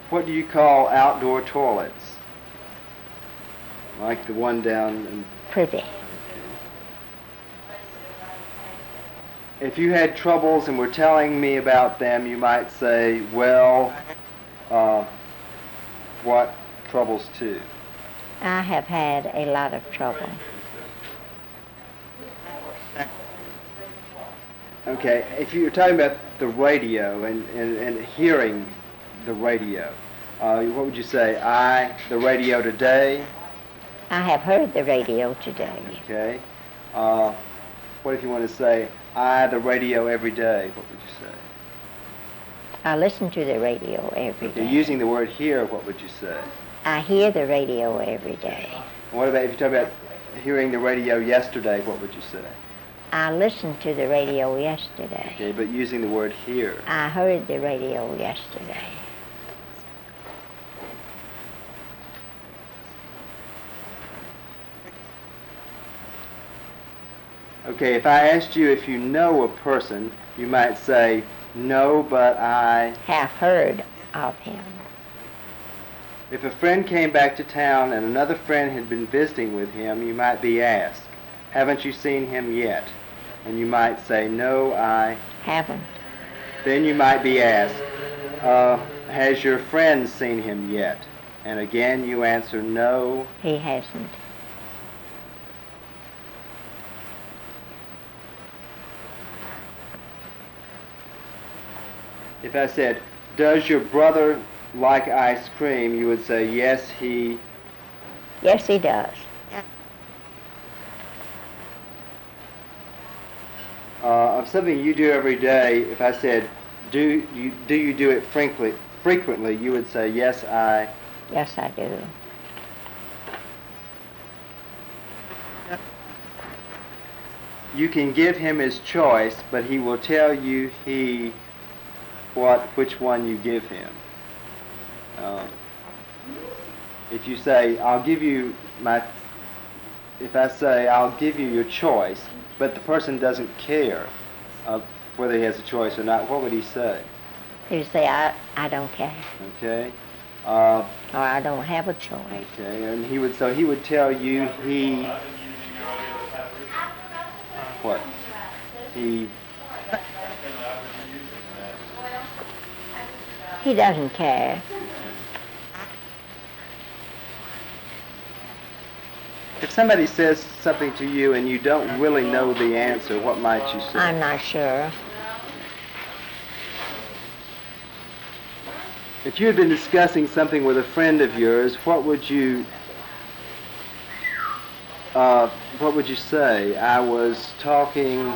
What do you call outdoor toilets? Like the one down in... Privy. If you had troubles and were telling me about them, you might say, well, what troubles too? I have had a lot of trouble. Okay, if you're talking about the radio and hearing the radio, what would you say? The radio today? I have heard the radio today. Okay. What if you want to say, the radio every day? What would you say? I listen to the radio every day. Using the word hear, what would you say? I hear the radio every day. What about if you talk about hearing the radio yesterday, what would you say? I listened to the radio yesterday. Okay, but using the word hear. I heard the radio yesterday. Okay, if I asked you if you know a person, you might say, no, but I have heard of him. If a friend came back to town and another friend had been visiting with him, you might be asked, haven't you seen him yet? And you might say, no, I haven't. Then you might be asked, has your friend seen him yet? And again you answer, no, he hasn't. If I said, does your brother like ice cream, you would say, yes, he... Yes, he does. Of something you do every day, if I said, do you do it frequently, you would say, yes, I... Yes, I do. You can give him his choice, but he will tell you which one you give him. If you say, if I say, I'll give you your choice, but the person doesn't care whether he has a choice or not, what would he say? He would say, I don't care. Okay. Or I don't have a choice. Okay, and he would tell you what? He doesn't care. If somebody says something to you and you don't really know the answer, what might you say? I'm not sure. If you had been discussing something with a friend of yours, what would you say? I was talking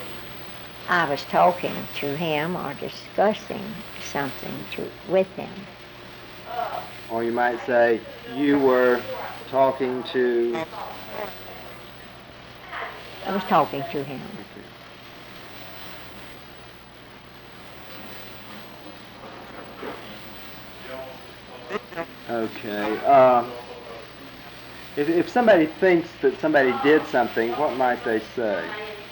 to him or discussing something with him. Or you might say, you were talking to... I was talking to him. Okay. If somebody thinks that somebody did something, what might they say?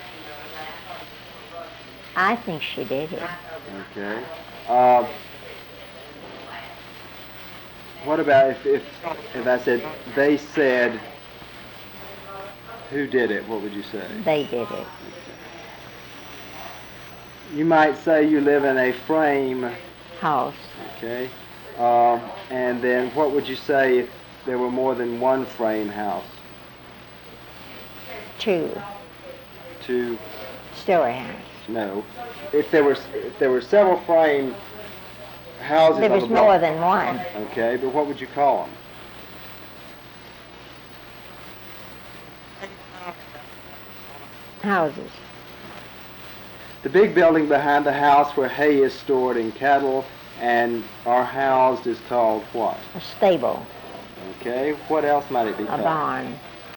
I think she did it. Okay. What about if I said, they said, who did it? What would you say? They did it. Okay. You might say you live in a frame house. Okay. And then what would you say if there were more than one frame house? Two. Story house. No. If there were several frame houses there was more than one. Okay, but what would you call them? Houses. The big building behind the house where hay is stored and cattle and are housed is called what? A stable. Okay, what else might it be called? A barn.